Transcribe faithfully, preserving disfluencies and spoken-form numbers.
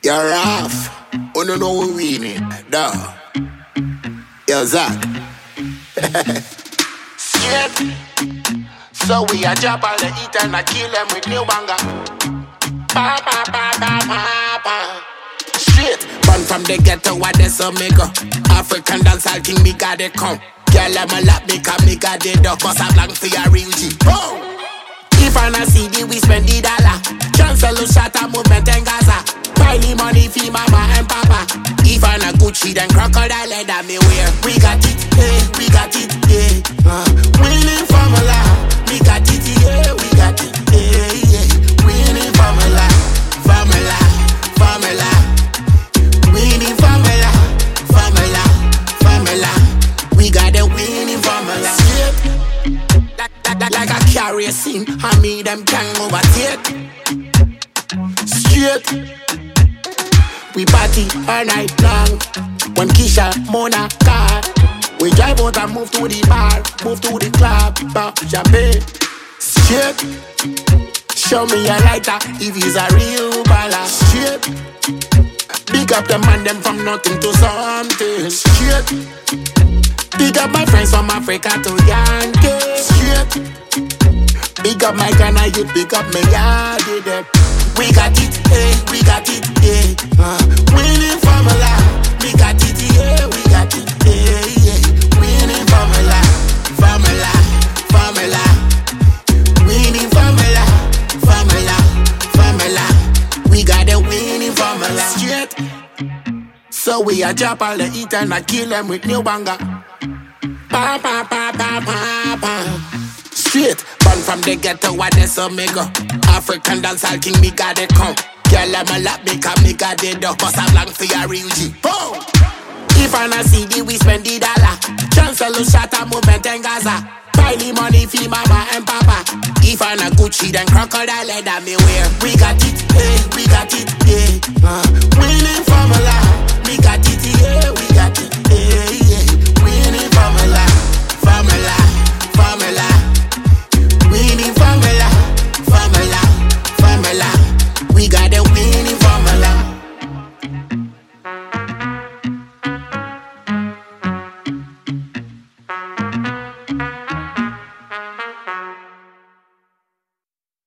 You're off. Oh no, no, we winning. Duh. Yo, Zach. Shit. So we a drop all the eat and I kill them with new banger. Pa pa pa pa pa pa. Straight. Born from the ghetto, what they so me go. African dancehall king, me got it come. Girl, I'm a lap, me come, me got it up. Cause I'm long for your real G. Boom. If I na C D, we spend the dollar. Cancel the shot a movement in Gaza. Buy the money for mama and papa. If I na Gucci, then crocodile leather me wear. We got it, yeah, we got it, yeah. Uh, winning formula, we got it, yeah, we got it, yeah, yeah. Winning formula, formula, formula. Winning formula, formula, formula. We got the winning formula. Like, like, like a carrier scene, I mean them can overtake. Straight. We party all night long. When Keisha, Mona, car. We drive out and move to the bar, move to the club, pop champagne. Straight. Show me a lighter if he's a real baller. Straight. Big up the man them from nothing to something. Straight. Big up my friends from Africa to Yankee. Straight. Big up my Ghana, you big up me yardie them. We got it, eh, we got it, eh. Uh, winning formula, we got it, yeah, we got it, eh, yeah. Winning formula, formula, formula. Winning formula, formula, formula. We got the winning formula. Straight. So we a drop all the eat and I kill them with new banger. Pa pa pa pa pa pa. Straight. Born from the ghetto, what they so me go. African dancehall king, me got it come. Girl, I'm a lap, me come, me got it up. Cause I'm long for your real G. Boom! If I na C D, we spend the dollar. Cancel the shot a movement in Gaza. Buy the money for mama and papa. If I na Gucci, then crocodile leather me wear. We got it, eh, we got it, yeah. Uh,